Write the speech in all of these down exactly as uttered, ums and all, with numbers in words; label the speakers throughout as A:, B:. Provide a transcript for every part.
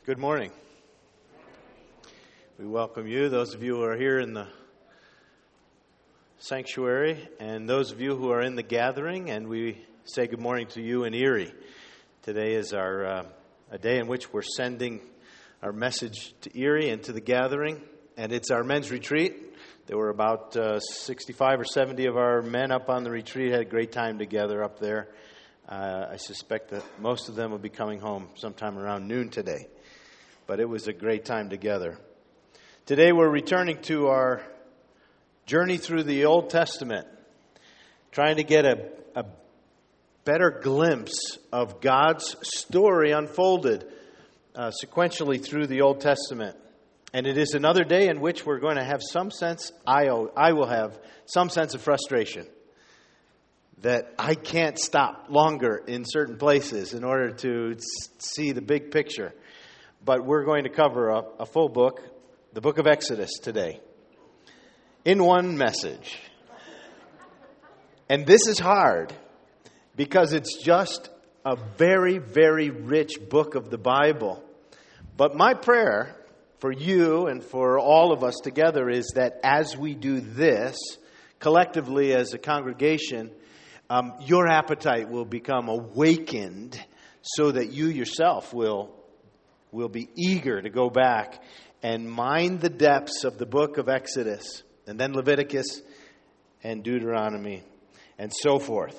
A: Good morning. We welcome you, those of you who are here in the sanctuary, and those of you who are in the gathering, and we say good morning to you in Erie. Today is our uh, a day in which we're sending our message to Erie and to the gathering, and it's our men's retreat. There were about uh, sixty-five or seventy of our men up on the retreat, had a great time together up there. Uh, I suspect that most of them will be coming home sometime around noon today. But it was a great time together. Today we're returning to our journey through the Old Testament, trying to get a, a better glimpse of God's story unfolded uh, sequentially through the Old Testament. And it is another day in which we're going to have some sense, I, I will have some sense of frustration, that I can't stop longer in certain places in order to see the big picture. But we're going to cover a, a full book, the book of Exodus today, in one message. And this is hard because it's just a very, very rich book of the Bible. But my prayer for you and for all of us together is that as we do this, collectively as a congregation, um, your appetite will become awakened so that you yourself will We'll be eager to go back and mine the depths of the book of Exodus, and then Leviticus and Deuteronomy, and so forth.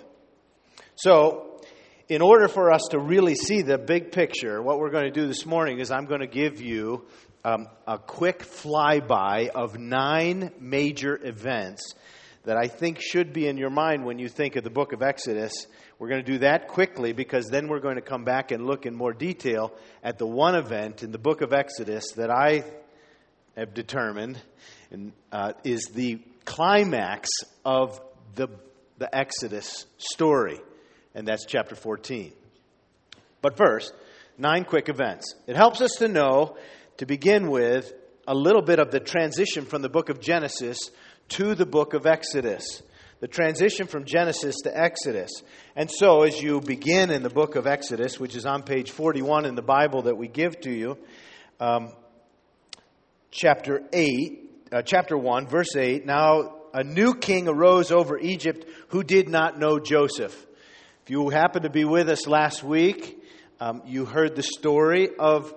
A: So, in order for us to really see the big picture, what we're going to do this morning is I'm going to give you um, a quick flyby of nine major events that I think should be in your mind when you think of the book of Exodus. We're going to do that quickly because then we're going to come back and look in more detail at the one event in the book of Exodus that I have determined and, uh, is the climax of the, the Exodus story, and that's chapter fourteen. But first, nine quick events. It helps us to know, to begin with, a little bit of the transition from the book of Genesis to the book of Exodus. The transition from Genesis to Exodus. And so as you begin in the book of Exodus, which is on page forty-one in the Bible that we give to you, um, chapter eight, uh, chapter one, verse eight, now a new king arose over Egypt who did not know Joseph. If you happened to be with us last week, um, you heard the story of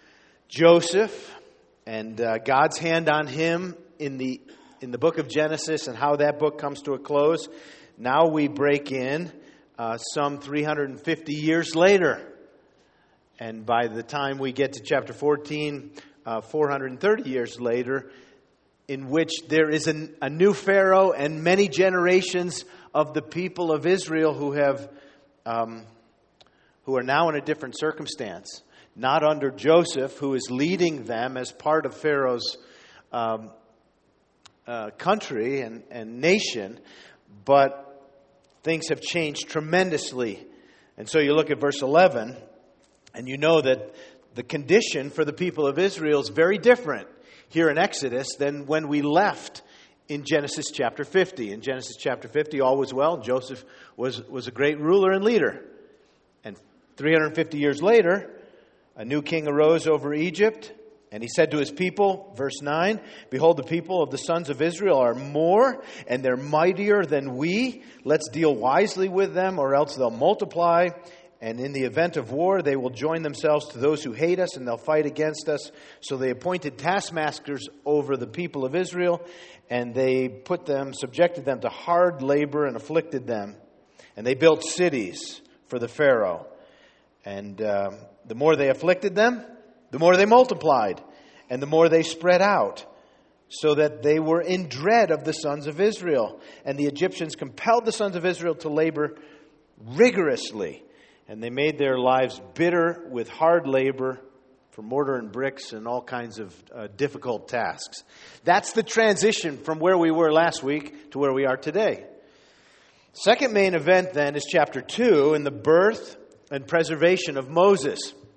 A: Joseph and uh, God's hand on him in the in the book of Genesis and how that book comes to a close. Now we break in uh, some three hundred fifty years later. And by the time we get to chapter fourteen, uh, four hundred thirty years later, in which there is an, a new Pharaoh and many generations of the people of Israel who have, um, who are now in a different circumstance. Not under Joseph, who is leading them as part of Pharaoh's um Uh, country and, and nation, but things have changed tremendously. And so you look at verse eleven, and you know that the condition for the people of Israel is very different here in Exodus than when we left in Genesis chapter fifty. In Genesis chapter fifty, all was well. Joseph was, was a great ruler and leader. And three hundred fifty years later, a new king arose over Egypt. And he said to his people, verse nine, "Behold, the people of the sons of Israel are more, and they're mightier than we. Let's deal wisely with them, or else they'll multiply. And in the event of war, they will join themselves to those who hate us, and they'll fight against us." So they appointed taskmasters over the people of Israel, and they put them, subjected them to hard labor and afflicted them. And they built cities for the Pharaoh. And uh, the more they afflicted them, the more they multiplied, and the more they spread out, so that they were in dread of the sons of Israel. And the Egyptians compelled the sons of Israel to labor rigorously, and they made their lives bitter with hard labor for mortar and bricks and all kinds of uh, difficult tasks. That's the transition from where we were last week to where we are today. Second main event then is chapter two, in the birth and preservation of Moses.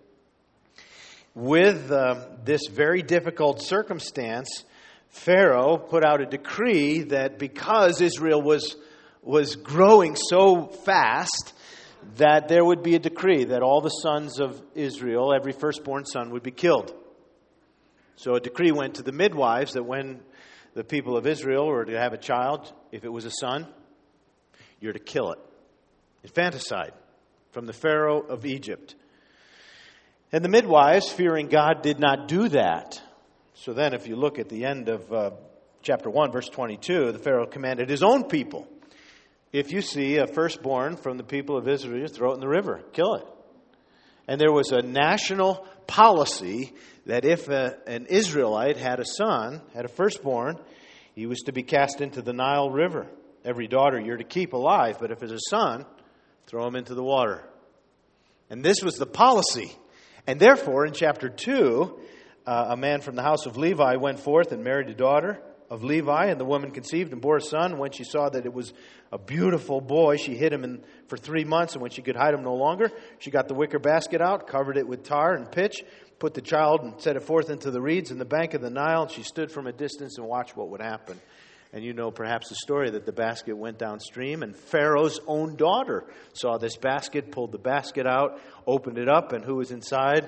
A: With uh, this very difficult circumstance, Pharaoh put out a decree that because Israel was was growing so fast, that there would be a decree that all the sons of Israel, every firstborn son, would be killed. So a decree went to the midwives that when the people of Israel were to have a child, if it was a son, you're to kill it. Infanticide from the Pharaoh of Egypt. And the midwives, fearing God, did not do that. So then if you look at the end of uh, chapter one, verse twenty-two, the Pharaoh commanded his own people, if you see a firstborn from the people of Israel, throw it in the river, kill it. And there was a national policy that if a, an Israelite had a son, had a firstborn, he was to be cast into the Nile River. Every daughter you're to keep alive, but if it's a son, throw him into the water. And this was the policy. And therefore, in chapter two, uh, a man from the house of Levi went forth and married a daughter of Levi, and the woman conceived and bore a son. And when she saw that it was a beautiful boy, she hid him in, for three months. And when she could hide him no longer, she got the wicker basket out, covered it with tar and pitch, put the child and set it forth into the reeds in the bank of the Nile. And she stood from a distance and watched what would happen. And you know perhaps the story that the basket went downstream, and Pharaoh's own daughter saw this basket, pulled the basket out, opened it up, and who was inside?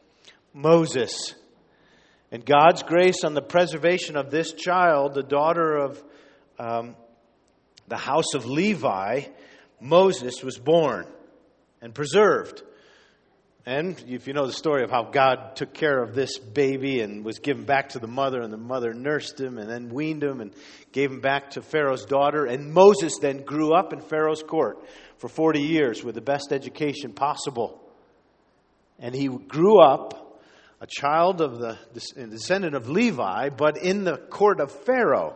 A: Moses. And God's grace on the preservation of this child, the daughter of um, the house of Levi, Moses, was born and preserved. And if you know the story of how God took care of this baby and was given back to the mother, and the mother nursed him and then weaned him and gave him back to Pharaoh's daughter. And Moses then grew up in Pharaoh's court for forty years with the best education possible. And he grew up a child of the descendant of Levi, but in the court of Pharaoh.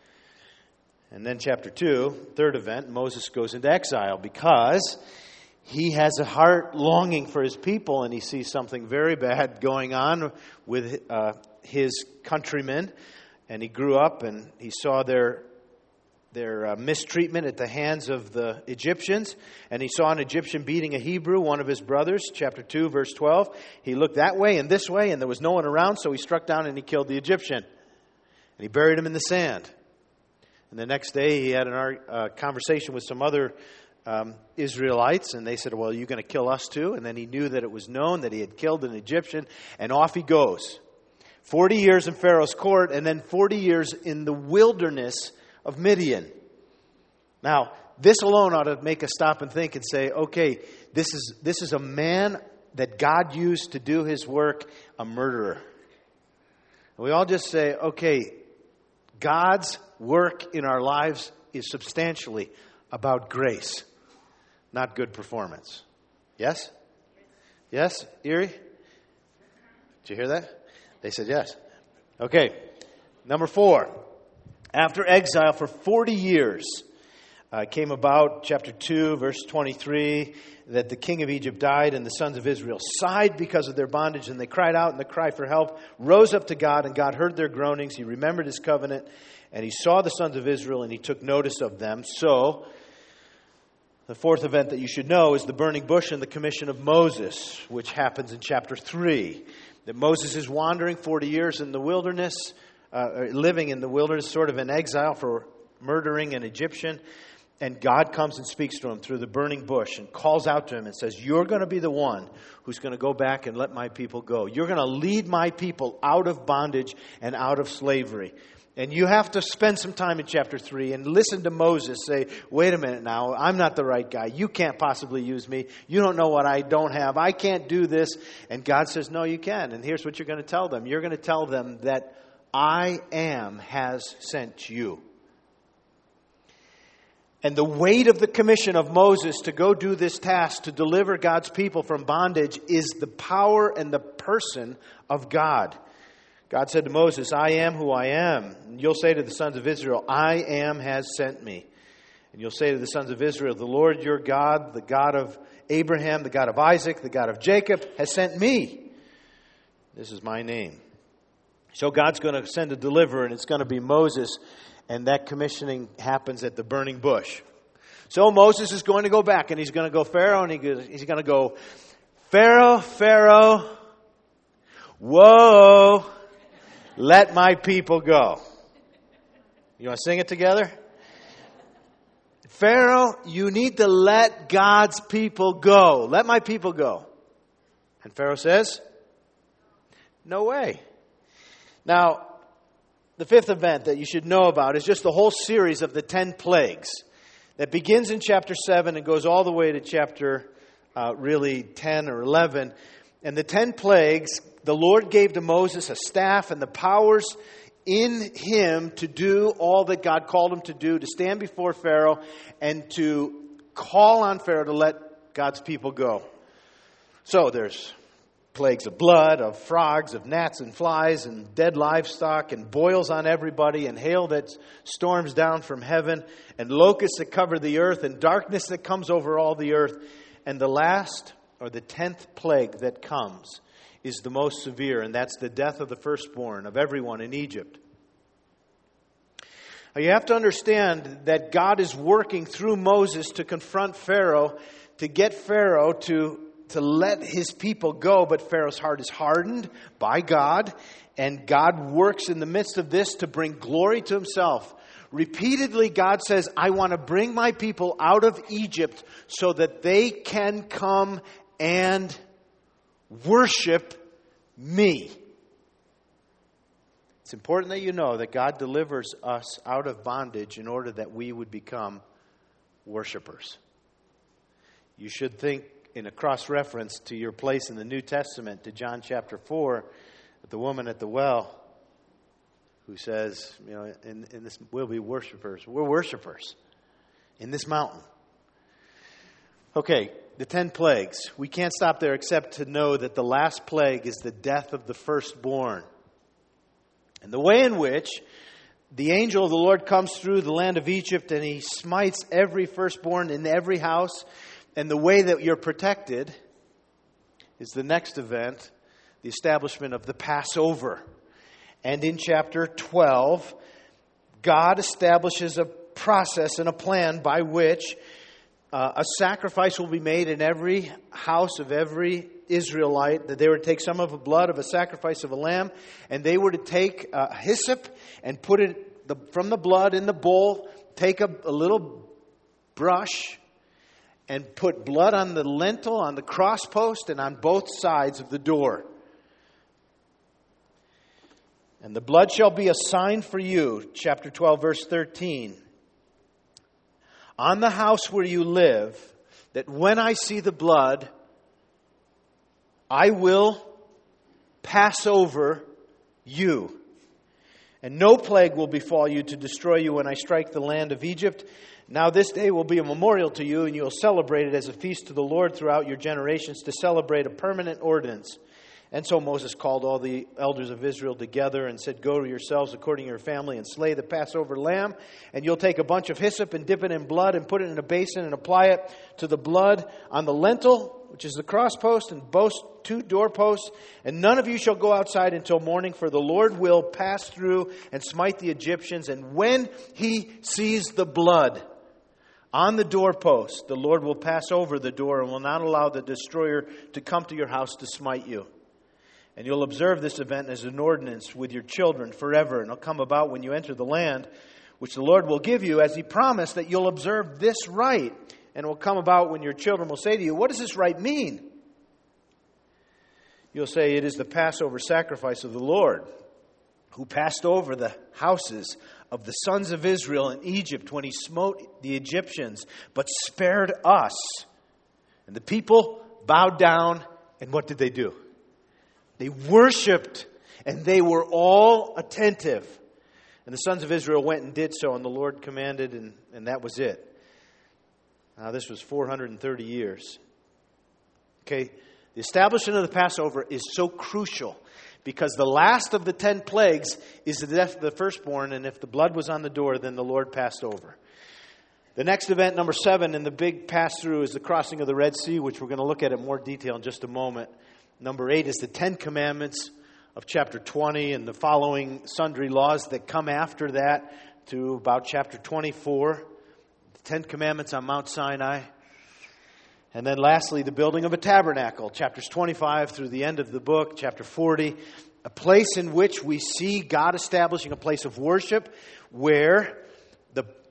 A: And then chapter two, third event, Moses goes into exile because he has a heart longing for his people, and he sees something very bad going on with uh, his countrymen. And he grew up and he saw their their uh, mistreatment at the hands of the Egyptians. And he saw an Egyptian beating a Hebrew, one of his brothers. Chapter two, verse twelve. He looked that way and this way, and there was no one around, so he struck down and he killed the Egyptian. And he buried him in the sand. And the next day he had a uh, conversation with some other Um, Israelites, and they said, well, are you going to kill us too? And then he knew that it was known that he had killed an Egyptian, and off he goes. forty years in Pharaoh's court, and then forty years in the wilderness of Midian. Now, this alone ought to make us stop and think and say, okay, this is this is a man that God used to do his work, a murderer. And we all just say, okay, God's work in our lives is substantially about grace, not good performance. Yes? Yes, Erie? Did you hear that? They said yes. Okay, number four. After exile for forty years, uh, came about, chapter two, verse twenty-three, that the king of Egypt died, and the sons of Israel sighed because of their bondage, and they cried out, and the cry for help rose up to God, and God heard their groanings. He remembered his covenant, and he saw the sons of Israel, and he took notice of them. So, the fourth event that you should know is the burning bush and the commission of Moses, which happens in chapter three. That Moses is wandering forty years in the wilderness, uh, living in the wilderness, sort of in exile for murdering an Egyptian. And God comes and speaks to him through the burning bush and calls out to him and says, you're going to be the one who's going to go back and let my people go. You're going to lead my people out of bondage and out of slavery. And you have to spend some time in chapter three and listen to Moses say, wait a minute now, I'm not the right guy. You can't possibly use me. You don't know what I don't have. I can't do this. And God says, no, you can. And here's what you're going to tell them. You're going to tell them that I am has sent you. And the weight of the commission of Moses to go do this task, to deliver God's people from bondage, is the power and the person of God. God said to Moses, I am who I am. And you'll say to the sons of Israel, I am has sent me. And you'll say to the sons of Israel, the Lord your God, the God of Abraham, the God of Isaac, the God of Jacob, has sent me. This is my name. So God's going to send a deliverer, and it's going to be Moses. And that commissioning happens at the burning bush. So Moses is going to go back, and he's going to go Pharaoh, and he goes, he's going to go, Pharaoh, Pharaoh, whoa, let my people go. You want to sing it together? Pharaoh, you need to let God's people go. Let my people go. And Pharaoh says, no way. Now, the fifth event that you should know about is just the whole series of the ten plagues that begins in chapter seven and goes all the way to chapter uh, really ten or eleven. And the ten plagues, the Lord gave to Moses a staff and the powers in him to do all that God called him to do, to stand before Pharaoh and to call on Pharaoh to let God's people go. So there's plagues of blood, of frogs, of gnats and flies, and dead livestock, and boils on everybody, and hail that storms down from heaven, and locusts that cover the earth, and darkness that comes over all the earth. And the last, or the tenth plague that comes, is the most severe, and that's the death of the firstborn of everyone in Egypt. Now, you have to understand that God is working through Moses to confront Pharaoh, to get Pharaoh to, to let his people go, but Pharaoh's heart is hardened by God, and God works in the midst of this to bring glory to himself. Repeatedly, God says, I want to bring my people out of Egypt so that they can come and worship me. It's important that you know that God delivers us out of bondage in order that we would become worshipers. You should think in a cross-reference to your place in the New Testament, to John chapter four, the woman at the well who says, you know, in, in this, we'll be worshipers. We're worshipers in this mountain. Okay, the ten plagues. We can't stop there except to know that the last plague is the death of the firstborn. And the way in which the angel of the Lord comes through the land of Egypt and he smites every firstborn in every house, and the way that you're protected is the next event, the establishment of the Passover. And in chapter twelve, God establishes a process and a plan by which uh, a sacrifice will be made in every house of every Israelite, that they were to take some of the blood of a sacrifice of a lamb, and they were to take uh, hyssop and put it the, from the blood in the bowl, take a, a little brush and put blood on the lintel, on the crosspost, and on both sides of the door. And the blood shall be a sign for you, chapter twelve, verse thirteen, on the house where you live, that when I see the blood, I will pass over you. And no plague will befall you to destroy you when I strike the land of Egypt. Now this day will be a memorial to you, and you will celebrate it as a feast to the Lord throughout your generations, to celebrate a permanent ordinance. And so Moses called all the elders of Israel together and said, go to yourselves according to your family and slay the Passover lamb. And you'll take a bunch of hyssop and dip it in blood and put it in a basin and apply it to the blood on the lintel, which is the crosspost, and both two doorposts. And none of you shall go outside until morning, for the Lord will pass through and smite the Egyptians. And when he sees the blood on the doorpost, the Lord will pass over the door and will not allow the destroyer to come to your house to smite you. And you'll observe this event as an ordinance with your children forever. And it'll come about when you enter the land which the Lord will give you, as he promised, that you'll observe this rite. And it will come about when your children will say to you, what does this rite mean? You'll say, it is the Passover sacrifice of the Lord, who passed over the houses of the sons of Israel in Egypt when he smote the Egyptians, but spared us. And the people bowed down, and what did they do? They worshipped, and they were all attentive. And the sons of Israel went and did so, and the Lord commanded, and, and that was it. Now, this was four hundred thirty years. Okay, the establishment of the Passover is so crucial because the last of the ten plagues is the death of the firstborn, and if the blood was on the door, then the Lord passed over. The next event, number seven, in the big pass-through is the crossing of the Red Sea, which we're going to look at in more detail in just a moment. Number eight is the Ten Commandments of chapter twenty and the following sundry laws that come after that to about chapter twenty-four. The Ten Commandments on Mount Sinai. And then lastly, the building of a tabernacle, chapters twenty-five through the end of the book, chapter forty. A place in which we see God establishing a place of worship where the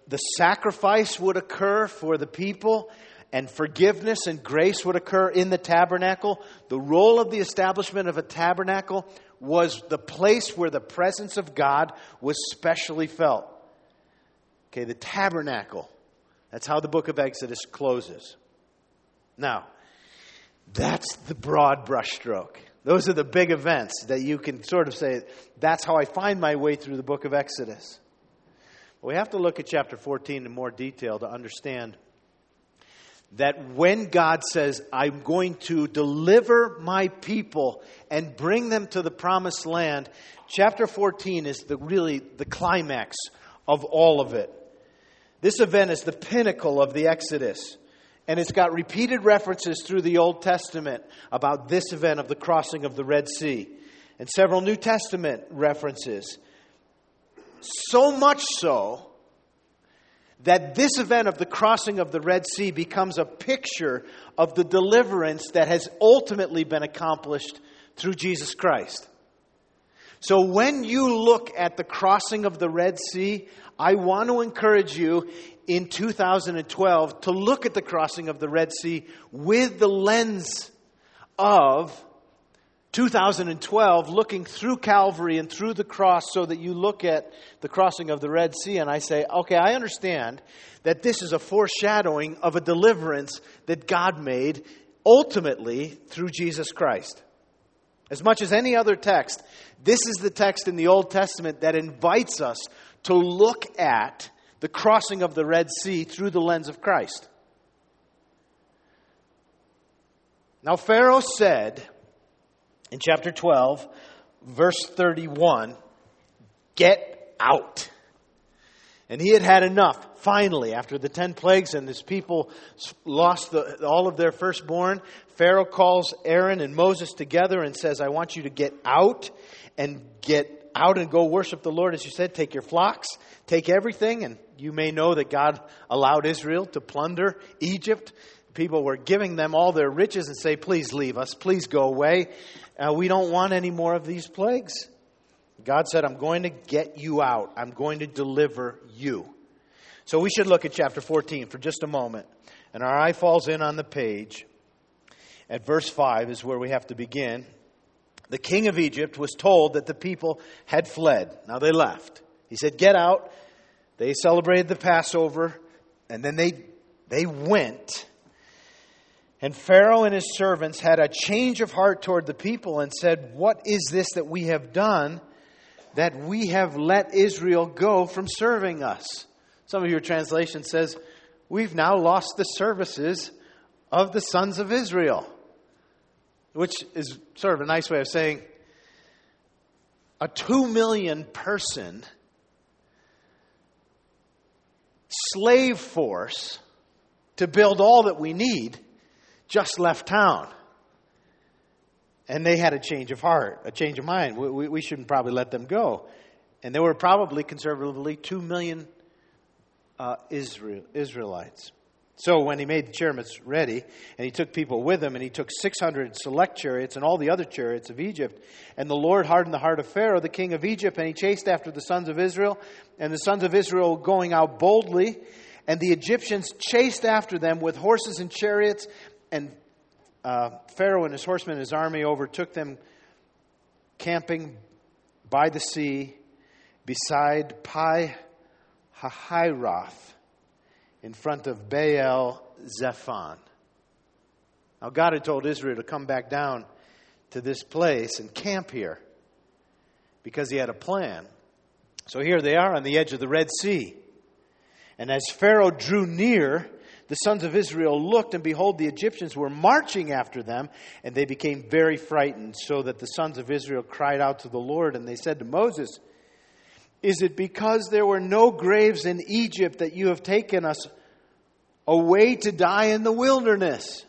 A: the sacrifice would occur for the people, and forgiveness and grace would occur in the tabernacle. The role of the establishment of a tabernacle was the place where the presence of God was specially felt. Okay, the tabernacle. That's how the book of Exodus closes. Now, that's the broad brushstroke. Those are the big events that you can sort of say, that's how I find my way through the book of Exodus. We have to look at chapter fourteen in more detail to understand that when God says, I'm going to deliver my people and bring them to the promised land, chapter fourteen is the really the climax of all of it. This event is the pinnacle of the Exodus. And it's got repeated references through the Old Testament about this event of the crossing of the Red Sea. And several New Testament references. So much so that this event of the crossing of the Red Sea becomes a picture of the deliverance that has ultimately been accomplished through Jesus Christ. So when you look at the crossing of the Red Sea, I want to encourage you in two thousand twelve to look at the crossing of the Red Sea with the lens of two thousand twelve, looking through Calvary and through the cross, so that you look at the crossing of the Red Sea and I say, okay, I understand that this is a foreshadowing of a deliverance that God made ultimately through Jesus Christ. As much as any other text, this is the text in the Old Testament that invites us to look at the crossing of the Red Sea through the lens of Christ. Now, Pharaoh said in chapter twelve, verse thirty-one, get out. And he had had enough. Finally, after the ten plagues and his people lost the, all of their firstborn, Pharaoh calls Aaron and Moses together and says, I want you to get out and get out and go worship the Lord. As you said, take your flocks, take everything. And you may know that God allowed Israel to plunder Egypt. People were giving them all their riches and say, please leave us, please go away. Uh, we don't want any more of these plagues. God said, I'm going to get you out. I'm going to deliver you. So we should look at chapter fourteen for just a moment. And our eye falls in on the page. At verse five is where we have to begin. The king of Egypt was told that the people had fled. Now they left. He said, get out. They celebrated the Passover. And then they, they went. And Pharaoh and his servants had a change of heart toward the people and said, what is this that we have done, that we have let Israel go from serving us? Some of your translation says, we've now lost the services of the sons of Israel. Which is sort of a nice way of saying a two million person slave force to build all that we need just left town. And they had a change of heart, a change of mind. We, we, we shouldn't probably let them go. And there were probably conservatively two million uh, Israel, Israelites. So when he made the chariots ready, and he took people with him, and he took six hundred select chariots and all the other chariots of Egypt, and the Lord hardened the heart of Pharaoh, the king of Egypt, and he chased after the sons of Israel, and the sons of Israel going out boldly, and the Egyptians chased after them with horses and chariots, and uh, Pharaoh and his horsemen and his army overtook them, camping by the sea beside Pi Hahiroth, in front of Baal Zephon. Now God had told Israel to come back down to this place and camp here because he had a plan. So here they are on the edge of the Red Sea. And as Pharaoh drew near, the sons of Israel looked, and behold, the Egyptians were marching after them, and they became very frightened, so that the sons of Israel cried out to the Lord, and they said to Moses, is it because there were no graves in Egypt that you have taken us away to die in the wilderness?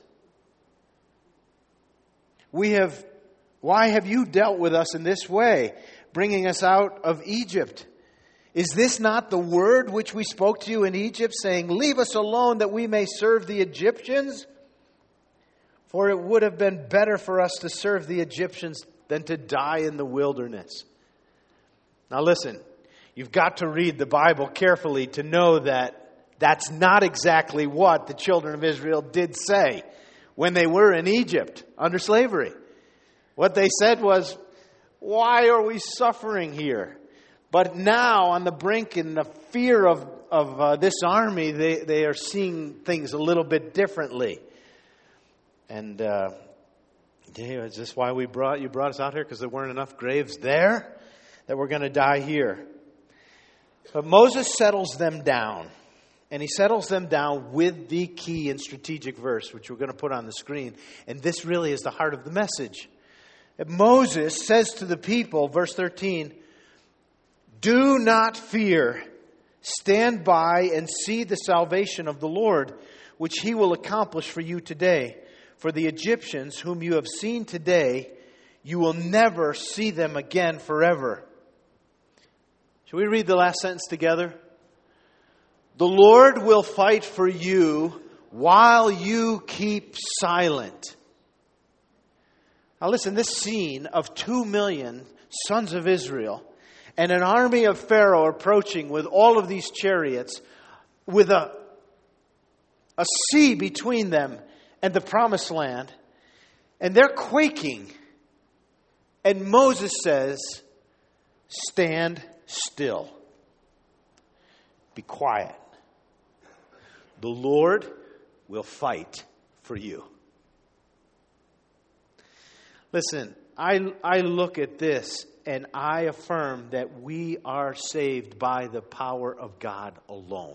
A: We have, why have you dealt with us in this way, bringing us out of Egypt? Is this not the word which we spoke to you in Egypt, saying, leave us alone that we may serve the Egyptians? For it would have been better for us to serve the Egyptians than to die in the wilderness. Now listen. You've got to read the Bible carefully to know that that's not exactly what the children of Israel did say when they were in Egypt under slavery. What they said was, why are we suffering here? But now, on the brink in the fear of, of uh, this army, they, they are seeing things a little bit differently. And uh, yeah, is this why we brought you brought us out here? Because there weren't enough graves there that we're going to die here. But Moses settles them down. And he settles them down with the key and strategic verse, which we're going to put on the screen. And this really is the heart of the message. Moses says to the people, verse thirteen, "Do not fear. Stand by and see the salvation of the Lord, which he will accomplish for you today. For the Egyptians whom you have seen today, you will never see them again forever." Shall we read the last sentence together? "The Lord will fight for you while you keep silent." Now listen, this scene of two million sons of Israel and an army of Pharaoh approaching with all of these chariots, with a, a sea between them and the promised land, and they're quaking. And Moses says, "Stand still. Be quiet. The Lord will fight for you." Listen, I, I look at this and I affirm that we are saved by the power of God alone.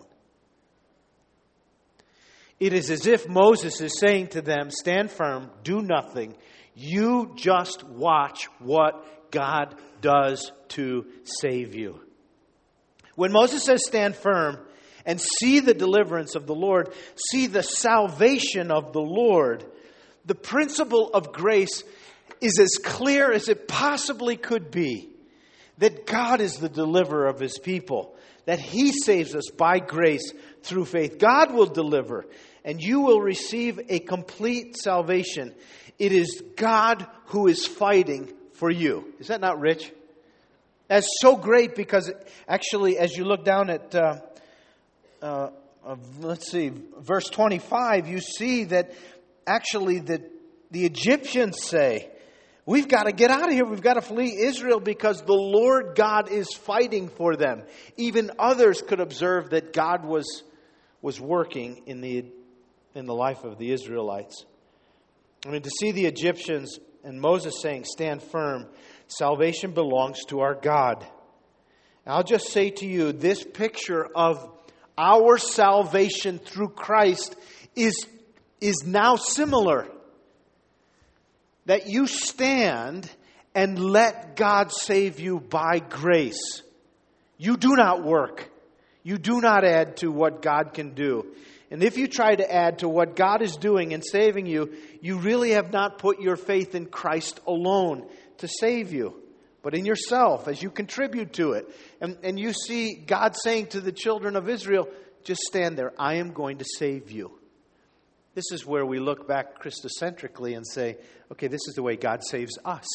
A: It is as if Moses is saying to them, stand firm, do nothing. You just watch what God does to save you. When Moses says stand firm and see the deliverance of the Lord, see the salvation of the Lord, the principle of grace is as clear as it possibly could be. That God is the deliverer of His people. That He saves us by grace through faith. God will deliver. And you will receive a complete salvation. It is God who is fighting for you. Is that not rich? That's so great because actually as you look down at, uh, uh, uh, let's see, verse twenty-five, you see that actually the, the Egyptians say, we've got to get out of here. We've got to flee Israel because the Lord God is fighting for them. Even others could observe that God was, was working in the, in the life of the Israelites. I mean, to see the Egyptians and Moses saying, stand firm, salvation belongs to our God. And I'll just say to you, this picture of our salvation through Christ is, is now similar. That you stand and let God save you by grace. You do not work. You do not add to what God can do. And if you try to add to what God is doing in saving you, you really have not put your faith in Christ alone to save you, but in yourself as you contribute to it. And, and you see God saying to the children of Israel, just stand there. I am going to save you. This is where we look back Christocentrically and say, okay, this is the way God saves us.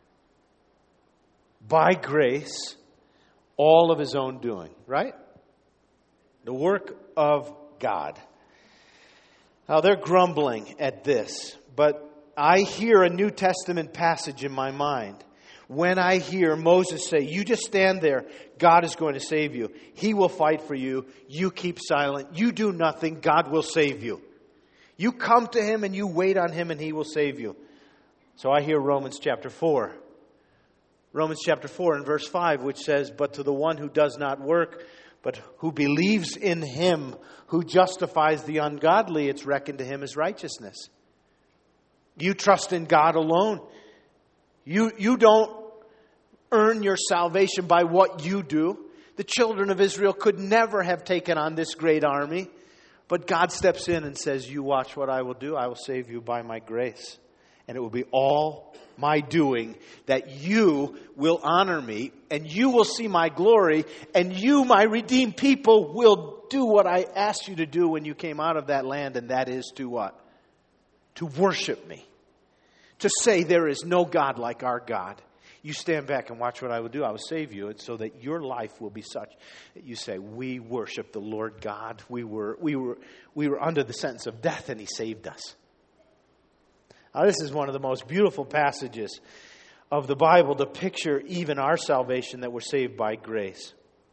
A: By grace, all of His own doing, right? The work of God. Now they're grumbling at this, but I hear a New Testament passage in my mind. When I hear Moses say, you just stand there, God is going to save you. He will fight for you. You keep silent. You do nothing. God will save you. You come to Him and you wait on Him and He will save you. So I hear Romans chapter four. Romans chapter four and verse five, which says, but to the one who does not work, but who believes in Him who justifies the ungodly, it's reckoned to him as righteousness. You trust in God alone. You, you don't earn your salvation by what you do. The children of Israel could never have taken on this great army. But God steps in and says, you watch what I will do. I will save you by my grace. And it will be all my doing that you will honor me. And you will see my glory. And you, my redeemed people, will do what I asked you to do when you came out of that land. And that is to what? To worship me. To say there is no God like our God. You stand back and watch what I will do. I will save you, and so that your life will be such that you say, we worship the Lord God. We were, we were, we were under the sentence of death, and He saved us. Now, this is one of the most beautiful passages of the Bible to picture even our salvation, that we're saved by grace.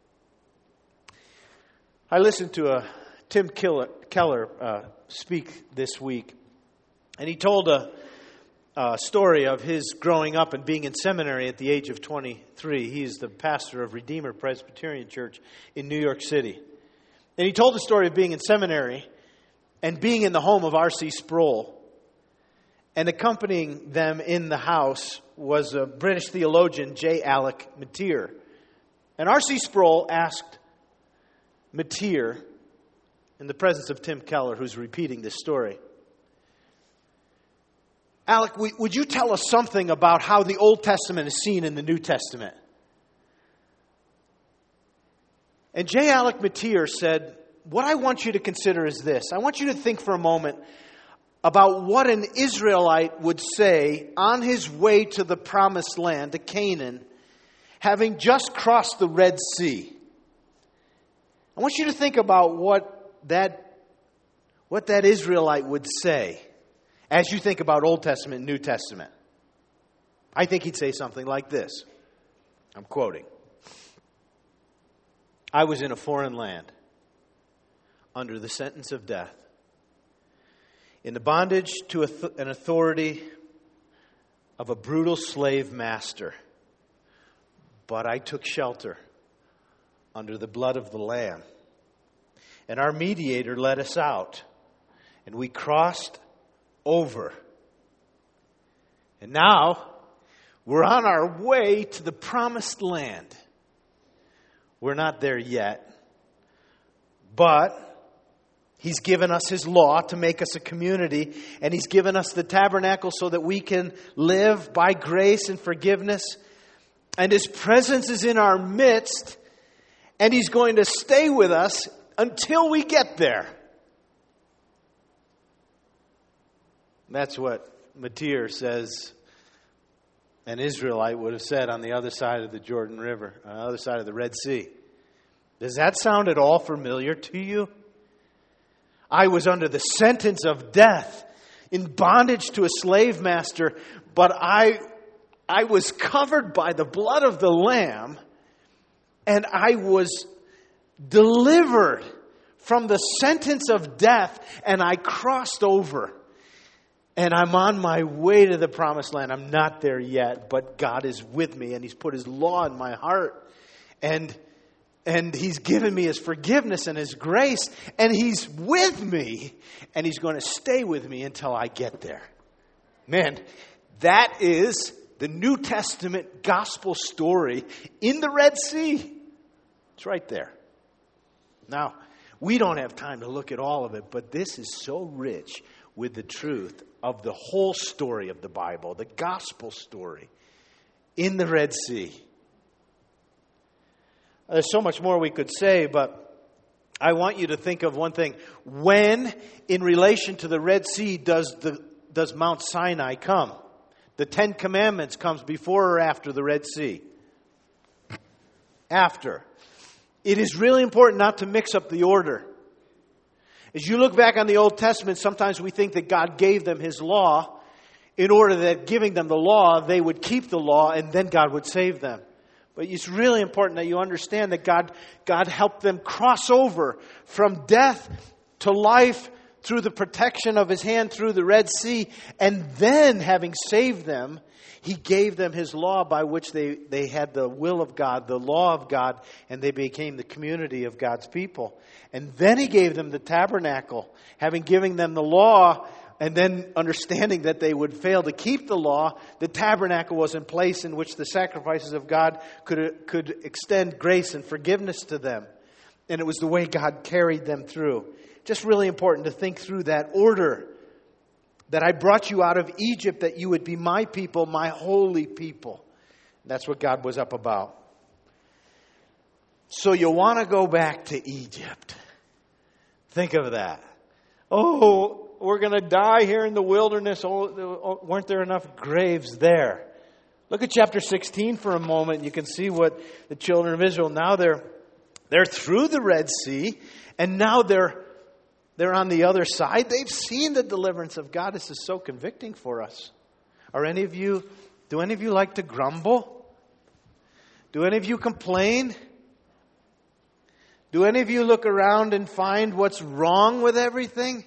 A: I listened to a Tim Keller uh, speak this week, and he told a, a story of his growing up and being in seminary at the age of twenty-three. He's the pastor of Redeemer Presbyterian Church in New York City. And he told the story of being in seminary and being in the home of R C Sproul. And accompanying them in the house was a British theologian, J. Alec Motyer. And R C Sproul asked Motyer, in the presence of Tim Keller, who's repeating this story, Alec, would you tell us something about how the Old Testament is seen in the New Testament? And J. Alec Motyer said, what I want you to consider is this. I want you to think for a moment about what an Israelite would say on his way to the promised land, to Canaan, having just crossed the Red Sea. I want you to think about what that, what that Israelite would say as you think about Old Testament and New Testament. I think he'd say something like this. I'm quoting. I was in a foreign land, under the sentence of death, in the bondage to an authority of a brutal slave master. But I took shelter under the blood of the Lamb. And our mediator led us out. And we crossed over. And now we're on our way to the promised land. We're not there yet. But He's given us His law to make us a community. And He's given us the tabernacle so that we can live by grace and forgiveness. And His presence is in our midst. And He's going to stay with us until we get there. That's what Motyer says an Israelite would have said on the other side of the Jordan River, on the other side of the Red Sea. Does that sound at all familiar to you? I was under the sentence of death, in bondage to a slave master, but I, I was covered by the blood of the Lamb, and I was delivered from the sentence of death, and I crossed over. And I'm on my way to the promised land. I'm not there yet, but God is with me, and He's put His law in my heart. And, and He's given me His forgiveness and His grace, and He's with me, and He's going to stay with me until I get there. Man, that is the New Testament gospel story in the Red Sea. It's right there. Now, we don't have time to look at all of it, but this is so rich with the truth of the whole story of the Bible, the gospel story in the Red Sea. There's so much more we could say, but I want you to think of one thing. When, in relation to the Red Sea, does the does Mount Sinai come? The Ten Commandments comes before or after the Red Sea? After. It is really important not to mix up the order. As you look back on the Old Testament, sometimes we think that God gave them His law in order that giving them the law, they would keep the law and then God would save them. But it's really important that you understand that God, God helped them cross over from death to life through the protection of His hand through the Red Sea. And then, having saved them, He gave them His law by which they, they had the will of God, the law of God, and they became the community of God's people. And then He gave them the tabernacle, having given them the law, and then understanding that they would fail to keep the law. The tabernacle was in place in which the sacrifices of God could, could extend grace and forgiveness to them. And it was the way God carried them through. Just really important to think through that order. That I brought you out of Egypt, that you would be my people, my holy people. That's what God was up about. So you want to go back to Egypt. Think of that. Oh, we're going to die here in the wilderness. Oh, weren't there enough graves there? Look at chapter sixteen for a moment. You can see what the children of Israel, now they're they're through the Red Sea, and now they're they're on the other side. They've seen the deliverance of God. This is so convicting for us. Are any of you, do any of you like to grumble? Do any of you complain? Do any of you look around and find what's wrong with everything?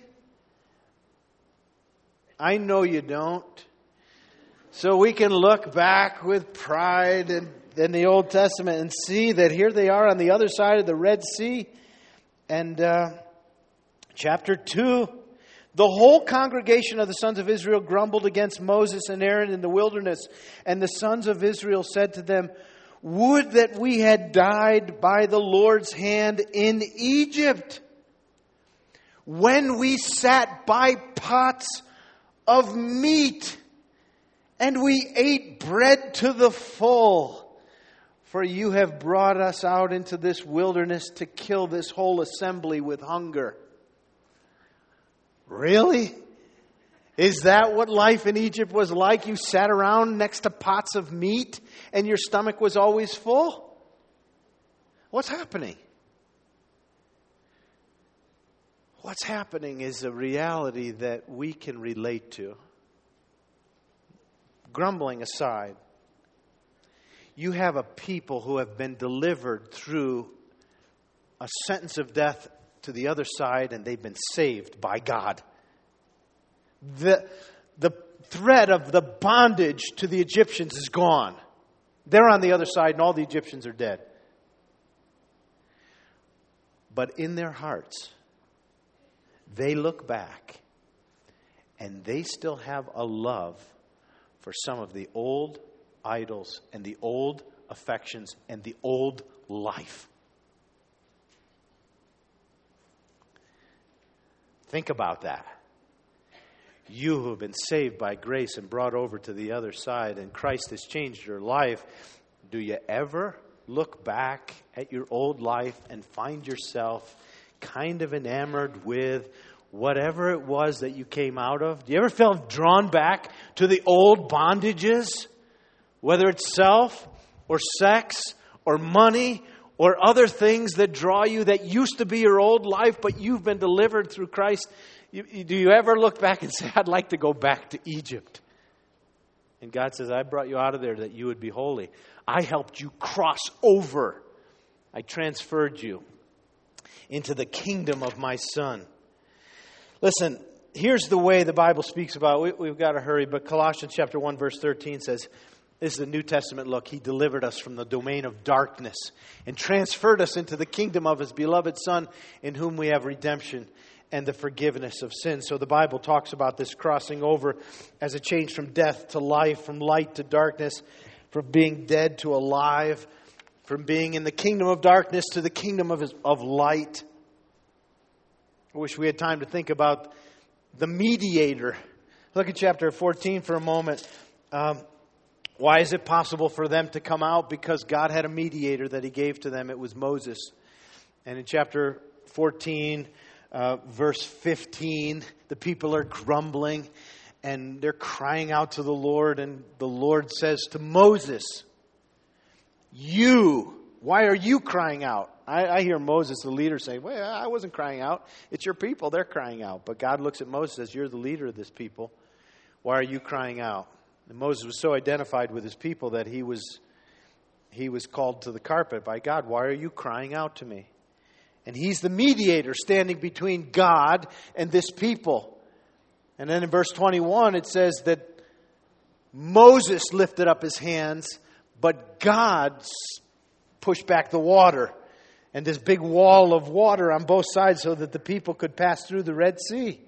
A: I know you don't. So we can look back with pride in, in the Old Testament and see that here they are on the other side of the Red Sea. And uh, chapter two, the whole congregation of the sons of Israel grumbled against Moses and Aaron in the wilderness. And the sons of Israel said to them, "Would that we had died by the Lord's hand in Egypt, when we sat by pots of meat, and we ate bread to the full. For you have brought us out into this wilderness to kill this whole assembly with hunger." Really? Is that what life in Egypt was like? You sat around next to pots of meat and your stomach was always full? What's happening? What's happening is a reality that we can relate to. Grumbling aside, you have a people who have been delivered through a sentence of death to the other side, and they've been saved by God. The, the threat of the bondage to the Egyptians is gone. They're on the other side, and all the Egyptians are dead. But in their hearts, they look back, and they still have a love for some of the old idols and the old affections and the old life. Think about that. You who have been saved by grace and brought over to the other side, and Christ has changed your life, do you ever look back at your old life and find yourself kind of enamored with whatever it was that you came out of? Do you ever feel drawn back to the old bondages? Whether it's self or sex or money or other things that draw you that used to be your old life, but you've been delivered through Christ. You, you, do you ever look back and say, "I'd like to go back to Egypt"? And God says, "I brought you out of there that you would be holy. I helped you cross over. I transferred you into the kingdom of my Son." Listen, here's the way the Bible speaks about it. We, we've got to hurry, but Colossians chapter one, verse thirteen says, this is the New Testament look. He delivered us from the domain of darkness and transferred us into the kingdom of His beloved Son, in whom we have redemption and the forgiveness of sins. So the Bible talks about this crossing over as a change from death to life, from light to darkness, from being dead to alive, from being in the kingdom of darkness to the kingdom of, his, of light. I wish we had time to think about the mediator. Look at chapter fourteen for a moment. Um, why is it possible for them to come out? Because God had a mediator that He gave to them. It was Moses. And in chapter fourteen, uh, verse fifteen, the people are grumbling and they're crying out to the Lord. And the Lord says to Moses, "You, why are you crying out?" I, I hear Moses, the leader, say, "Well, I wasn't crying out. It's your people. They're crying out." But God looks at Moses and says, "You're the leader of this people. Why are you crying out?" And Moses was so identified with his people that he was he was called to the carpet by God. "Why are you crying out to me?" And he's the mediator standing between God and this people. And then in verse twenty-one, it says that Moses lifted up his hands, but God pushed back the water. And this big wall of water on both sides so that the people could pass through the Red Sea.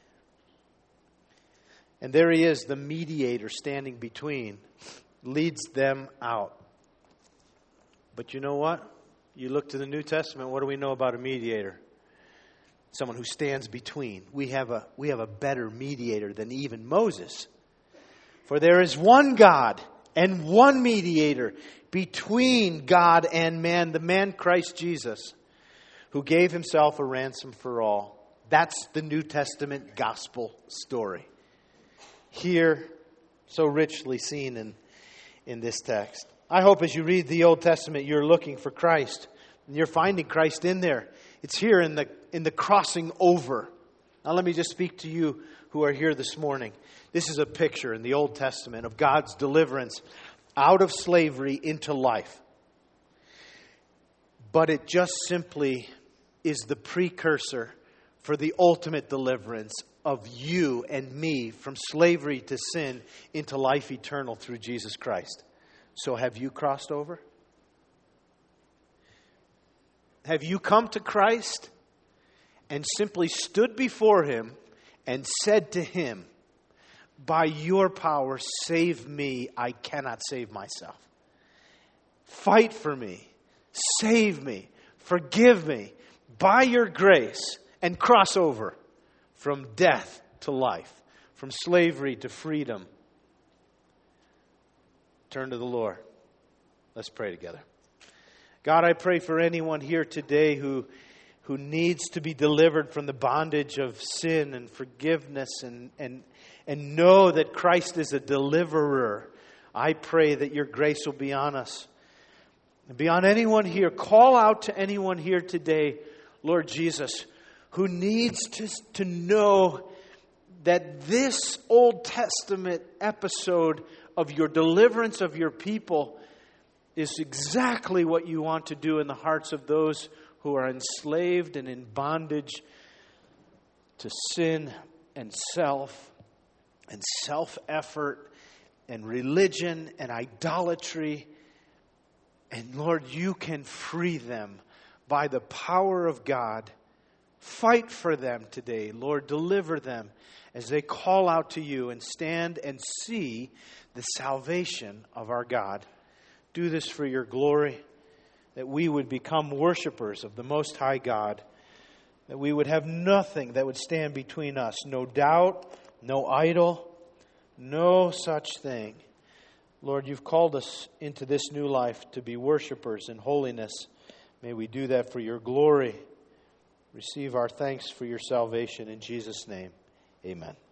A: And there He is, the mediator standing between, leads them out. But you know what? You look to the New Testament, what do we know about a mediator? Someone who stands between. We have a, we have a better mediator than even Moses. For there is one God and one mediator between God and man, the man Christ Jesus, who gave Himself a ransom for all. That's the New Testament gospel story. Here, so richly seen in, in this text. I hope as you read the Old Testament, you're looking for Christ. And you're finding Christ in there. It's here in the in the crossing over. Now let me just speak to you who are here this morning. This is a picture in the Old Testament of God's deliverance out of slavery into life. But it just simply is the precursor for the ultimate deliverance of you and me from slavery to sin into life eternal through Jesus Christ. So have you crossed over? Have you come to Christ and simply stood before Him and said to Him, by your power, save me, I cannot save myself. Fight for me, save me, forgive me, by your grace, and cross over from death to life, from slavery to freedom. Turn to the Lord. Let's pray together. God, I pray for anyone here today who, who needs to be delivered from the bondage of sin and forgiveness and, and, and know that Christ is a deliverer. I pray that your grace will be on us. And be on anyone here. Call out to anyone here today, Lord Jesus, who needs to, to know that this Old Testament episode of your deliverance of your people is exactly what you want to do in the hearts of those who are enslaved and in bondage to sin and self and self-effort and religion and idolatry. And Lord, you can free them by the power of God. Fight for them today. Lord, deliver them as they call out to you and stand and see the salvation of our God. Do this for your glory, that we would become worshipers of the Most High God, that we would have nothing that would stand between us, no doubt, no idol, no such thing. Lord, you've called us into this new life to be worshipers in holiness. May we do that for your glory. Receive our thanks for your salvation in Jesus' name. Amen.